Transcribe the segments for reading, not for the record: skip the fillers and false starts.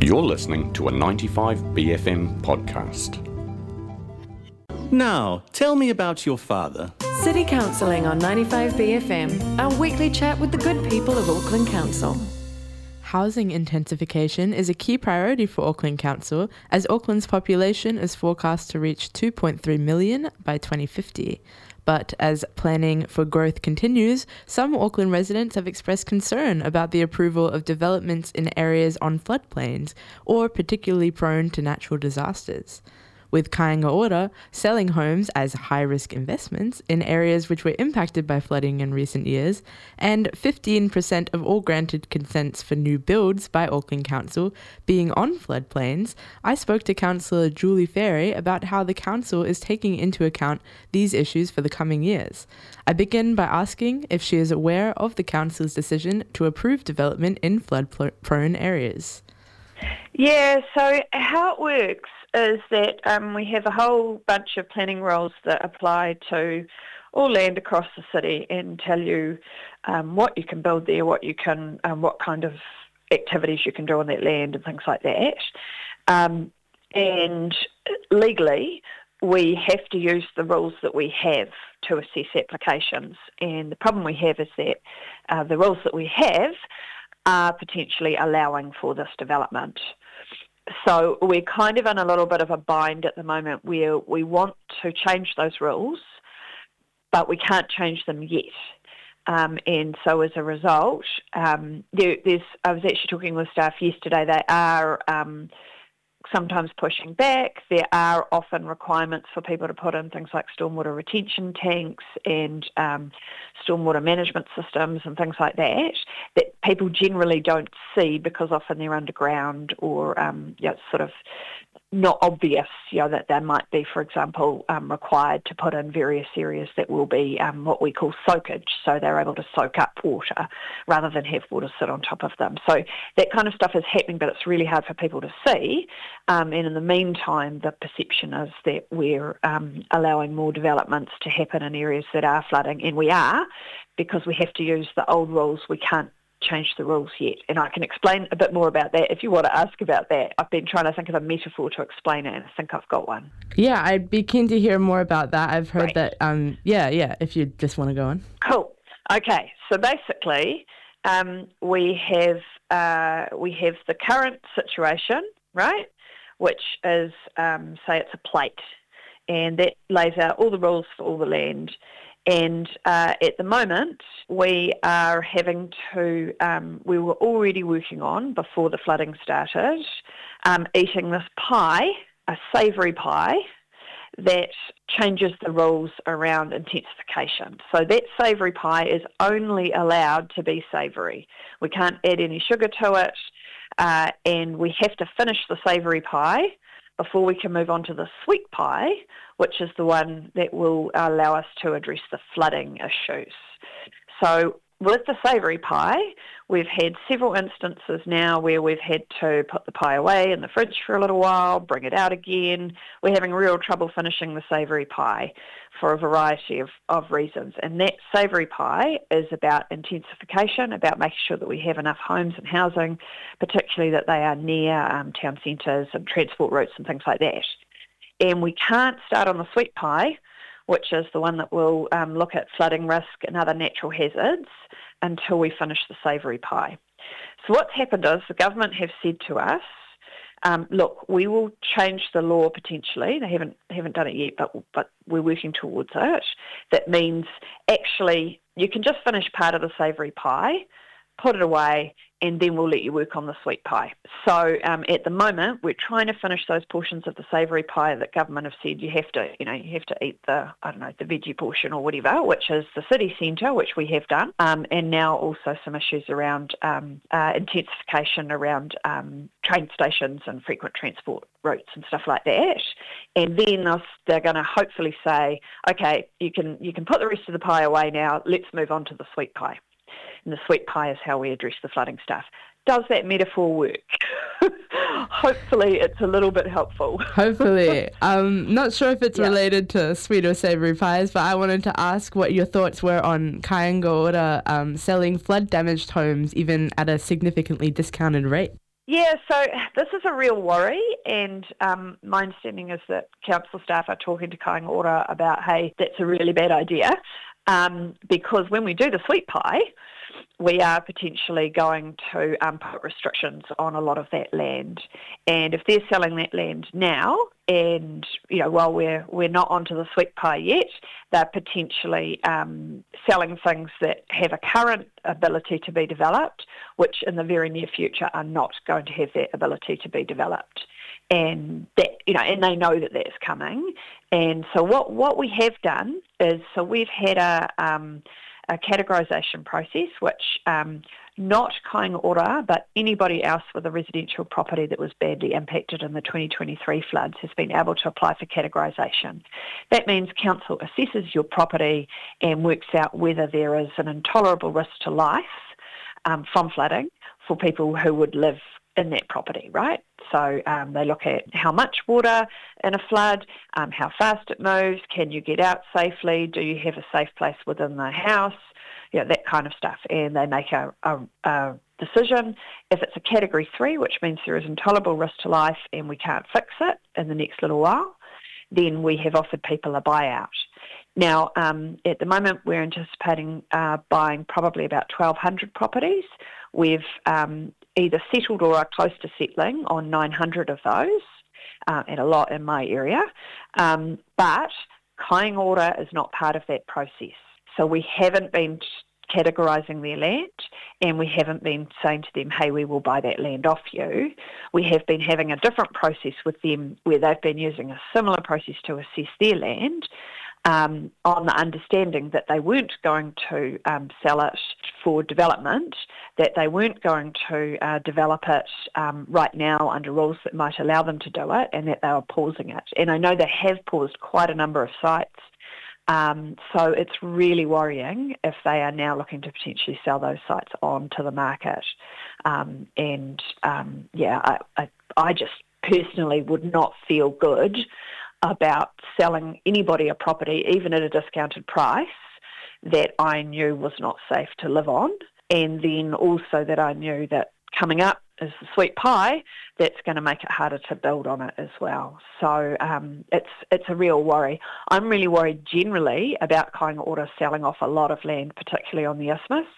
You're listening to a 95BFM podcast. Now, tell me about your father. City Counselling on 95BFM, our weekly chat with the good people of Auckland Council. Housing intensification is a key priority for Auckland Council, as Auckland's population is forecast to reach 2.3 million by 2050. But as planning for growth continues, some Auckland residents have expressed concern about the approval of developments in areas on floodplains or particularly prone to natural disasters. With Kāinga Ora selling homes as high-risk investments in areas which were impacted by flooding in recent years, and 15% of all granted consents for new builds by Auckland Council being on floodplains, I spoke to Councillor Julie Ferry about how the Council is taking into account these issues for the coming years. I begin by asking if she is aware of the Council's decision to approve development in flood-prone areas. Yeah, so how it works is that we have a whole bunch of planning rules that apply to all land across the city and tell you what you can build there, what you can, what kind of activities you can do on that land and things like that. And legally, we have to use the rules that we have to assess applications. And the problem we have is that the rules that we have are potentially allowing for this development. So we're kind of in a little bit of a bind at the moment where we want to change those rules, but we can't change them yet. And so as a result, I was actually talking with staff yesterday. They are sometimes pushing back. There are often requirements for people to put in things like stormwater retention tanks and stormwater management systems and things like that people generally don't see because often they're underground or it's sort of not obvious, that they might be, for example, required to put in various areas that will be what we call soakage, so they're able to soak up water rather than have water sit on top of them. So that kind of stuff is happening, but it's really hard for people to see. And in the meantime, the perception is that we're allowing more developments to happen in areas that are flooding, and we are, because we have to use the old rules. We can't change the rules yet, and I can explain a bit more about that if you want to ask about that. I've been trying to think of a metaphor to explain it, and I think I've got one. Yeah, I'd be keen to hear more about that. I've heard that, if you just want to go on. Cool. Okay, so basically we have the current situation, right, which is, say it's a plate, and that lays out all the rules for all the land. And at the moment, we are having to, we were already working on, before the flooding started, eating this pie, a savoury pie, that changes the rules around intensification. So that savoury pie is only allowed to be savoury. We can't add any sugar to it, and we have to finish the savoury pie before we can move on to the sweet pie, which is the one that will allow us to address the flooding issues. So with the savoury pie, we've had several instances now where we've had to put the pie away in the fridge for a little while, bring it out again. We're having real trouble finishing the savoury pie for a variety of reasons. And that savoury pie is about intensification, about making sure that we have enough homes and housing, particularly that they are near town centres and transport routes and things like that. And we can't start on the sweet pie, which is the one that will look at flooding risk and other natural hazards, until we finish the savoury pie. So what's happened is the government have said to us, look, we will change the law potentially. They haven't done it yet, but we're working towards it. That means actually you can just finish part of the savoury pie, put it away, and then we'll let you work on the sweet pie. So at the moment, we're trying to finish those portions of the savoury pie that government have said you have to eat the veggie portion or whatever, which is the city centre, which we have done, and now also some issues around intensification around train stations and frequent transport routes and stuff like that. And then they're going to hopefully say, okay, you can put the rest of the pie away now. Let's move on to the sweet pie. And the sweet pie is how we address the flooding stuff. Does that metaphor work? Hopefully it's a little bit helpful. Hopefully. Not sure if it's related to sweet or savoury pies, but I wanted to ask what your thoughts were on Kāinga Ora selling flood-damaged homes even at a significantly discounted rate. Yeah, so this is a real worry, and my understanding is that council staff are talking to Kāinga Ora about, hey, that's a really bad idea, because when we do the sweet pie, we are potentially going to put restrictions on a lot of that land. And if they're selling that land now, and while we're not onto the sweet pie yet, they're potentially selling things that have a current ability to be developed, which in the very near future are not going to have that ability to be developed. And that, and they know that that's coming. And so what we have done is, so we've had a categorisation process, which not Kāinga Ora, but anybody else with a residential property that was badly impacted in the 2023 floods has been able to apply for categorisation. That means council assesses your property and works out whether there is an intolerable risk to life from flooding for people who would live in that property, right? So they look at how much water in a flood, how fast it moves, can you get out safely, do you have a safe place within the house, that kind of stuff. And they make a decision. If it's a Category 3, which means there is intolerable risk to life and we can't fix it in the next little while, then we have offered people a buyout. Now, at the moment, we're anticipating buying probably about 1,200 properties. We've either settled or are close to settling on 900 of those, and a lot in my area. But Kāinga Ora is not part of that process. So we haven't been categorising their land, and we haven't been saying to them, hey, we will buy that land off you. We have been having a different process with them where they've been using a similar process to assess their land, on the understanding that they weren't going to sell it for development, that they weren't going to develop it right now under rules that might allow them to do it, and that they were pausing it. And I know they have paused quite a number of sites. So it's really worrying if they are now looking to potentially sell those sites on to the market. I just personally would not feel good about selling anybody a property, even at a discounted price, that I knew was not safe to live on. And then also that I knew that coming up is the sweet pie, that's going to make it harder to build on it as well. So it's a real worry. I'm really worried generally about Kāinga Ora selling off a lot of land, particularly on the isthmus.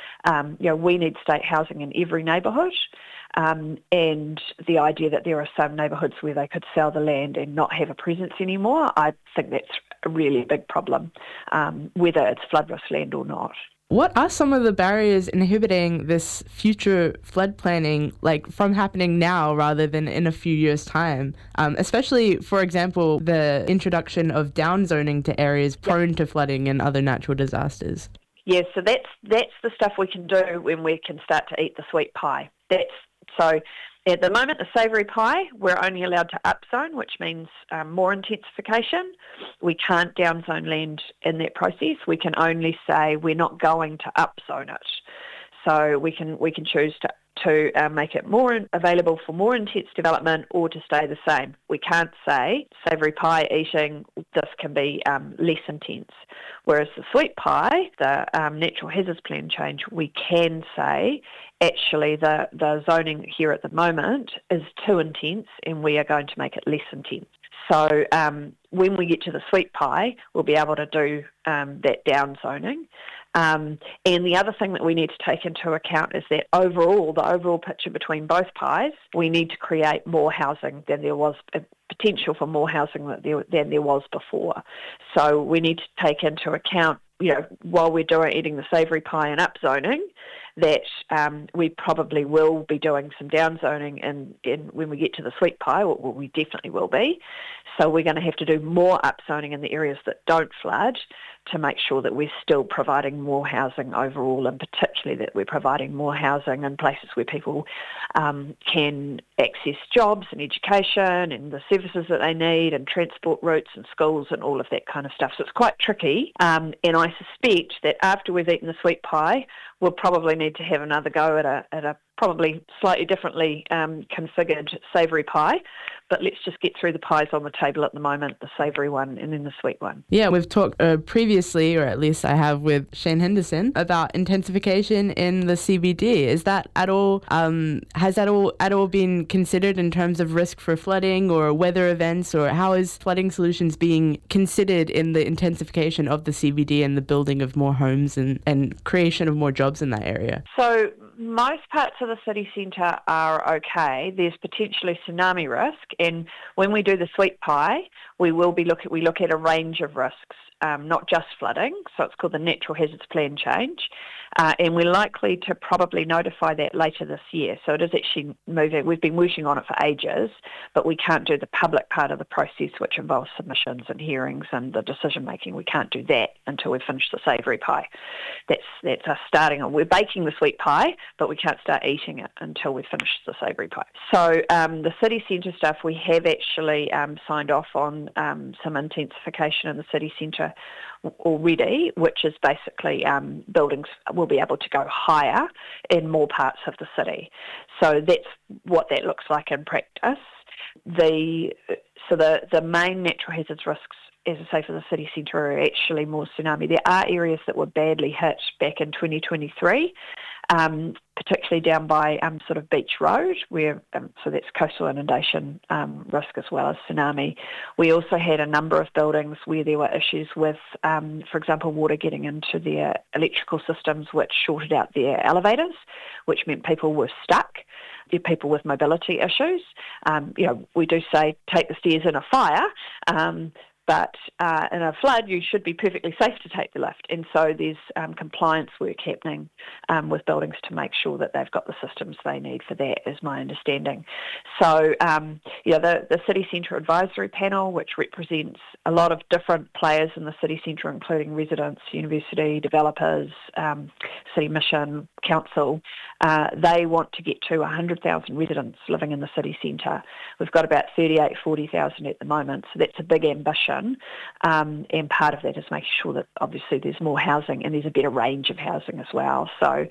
We need state housing in every neighbourhood, and the idea that there are some neighbourhoods where they could sell the land and not have a presence anymore, I think that's a really big problem, whether it's flood risk land or not. What are some of the barriers inhibiting this future flood planning, from happening now rather than in a few years' time? Especially, for example, the introduction of downzoning to areas prone to flooding and other natural disasters. Yeah, so that's the stuff we can do when we can start to eat the sweet pie. So at the moment, the savoury pie, we're only allowed to upzone, which means more intensification. We can't downzone land in that process. We can only say we're not going to upzone it. So we can choose to make it more available for more intense development or to stay the same. We can't say savoury pie eating, this can be less intense. Whereas the sweet pie, the natural hazards plan change, we can say actually the zoning here at the moment is too intense and we are going to make it less intense. So when we get to the sweet pie, we'll be able to do that down zoning. And the other thing that we need to take into account is that the overall picture between both pies, we need to create more housing than there was, potential for more housing than there was before. So we need to take into account, while we're eating the savoury pie and upzoning, that we probably will be doing some downzoning and when we get to the sweet pie, well, we definitely will be. So we're going to have to do more upzoning in the areas that don't flood to make sure that we're still providing more housing overall, and particularly that we're providing more housing in places where people can access jobs and education and the services that they need and transport routes and schools and all of that kind of stuff. So it's quite tricky, and I suspect that after we've eaten the sweet pie, we'll probably need to have another go at a probably slightly differently configured savoury pie. But let's just get through the pies on the table at the moment, the savoury one and then the sweet one. Yeah, we've talked previously, or at least I have with Shane Henderson, about intensification in the CBD. Is that at all, has that at all been considered in terms of risk for flooding or weather events, or how is flooding solutions being considered in the intensification of the CBD and the building of more homes and creation of more jobs in that area? So most parts of the city centre are okay. There's potentially tsunami risk, and when we do the sweet pie, we look at a range of risks, not just flooding. So it's called the Natural Hazards Plan change, and we're likely to probably notify that later this year. So it is actually moving. We've been working on it for ages, but we can't do the public part of the process, which involves submissions and hearings and the decision making. We can't do that until we finish the savoury pie. That's us starting on. We're baking the sweet pie, but we can't start eating it until we finish the savoury pie. So the city centre stuff, we have actually signed off on some intensification in the city centre already, which is basically buildings will be able to go higher in more parts of the city. So that's what that looks like in practice. The main natural hazards risks, as I say, for the city centre are actually more tsunami. There are areas that were badly hit back in 2023, particularly down by sort of Beach Road, where so that's coastal inundation risk as well as tsunami. We also had a number of buildings where there were issues with, for example, water getting into their electrical systems, which shorted out their elevators, which meant people were stuck. There are people with mobility issues. We do say take the stairs in a fire, but in a flood, you should be perfectly safe to take the lift. And so there's compliance work happening with buildings to make sure that they've got the systems they need for that, is my understanding. So, the City Centre Advisory Panel, which represents a lot of different players in the city centre, including residents, university, developers, city mission, council, they want to get to 100,000 residents living in the city centre. We've got about 40,000 at the moment, so that's a big ambition. And part of that is making sure that obviously there's more housing and there's a better range of housing as well. So,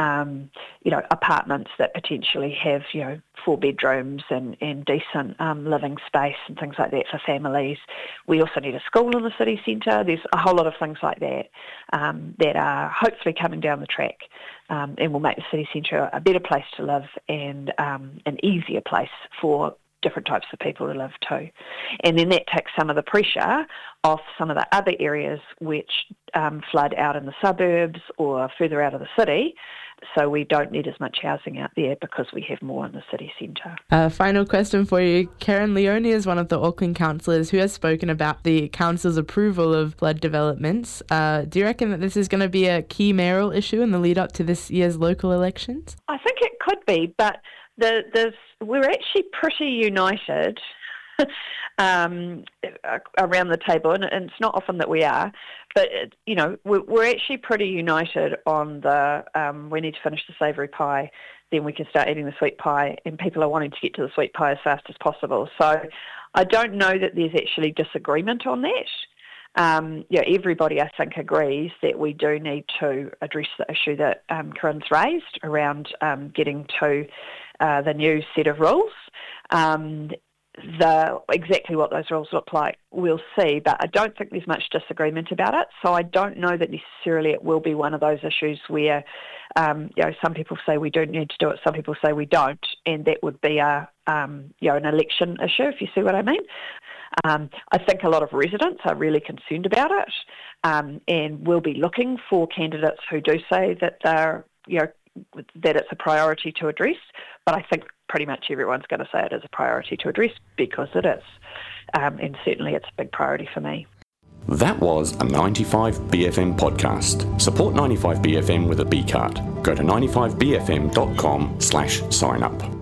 apartments that potentially have, 4 bedrooms and decent living space and things like that for families. We also need a school in the city centre. There's a whole lot of things like that that are hopefully coming down the track and will make the city centre a better place to live and an easier place for different types of people to live too. And then that takes some of the pressure off some of the other areas which flood out in the suburbs or further out of the city. So we don't need as much housing out there because we have more in the city centre. Final question for you. Karen Leone is one of the Auckland councillors who has spoken about the council's approval of flood developments. Do you reckon that this is going to be a key mayoral issue in the lead up to this year's local elections? I think it could be, but we're actually pretty united around the table, and it's not often that we are, but we're actually pretty united on the we need to finish the savoury pie, then we can start eating the sweet pie, and people are wanting to get to the sweet pie as fast as possible. So I don't know that there's actually disagreement on that. Everybody, I think, agrees that we do need to address the issue that Corinne's raised around getting to the new set of rules. Exactly what those rules look like, we'll see, but I don't think there's much disagreement about it. So I don't know that necessarily it will be one of those issues where, some people say we do need to do it, some people say we don't, and that would be an election issue, if you see what I mean. I think a lot of residents are really concerned about it, and will be looking for candidates who do say that they're, that it's a priority to address. But I think pretty much everyone's going to say it is a priority to address because it is, and certainly it's a big priority for me. That was a 95BFM podcast. Support 95BFM with a B card. Go to 95BFM.com/sign up.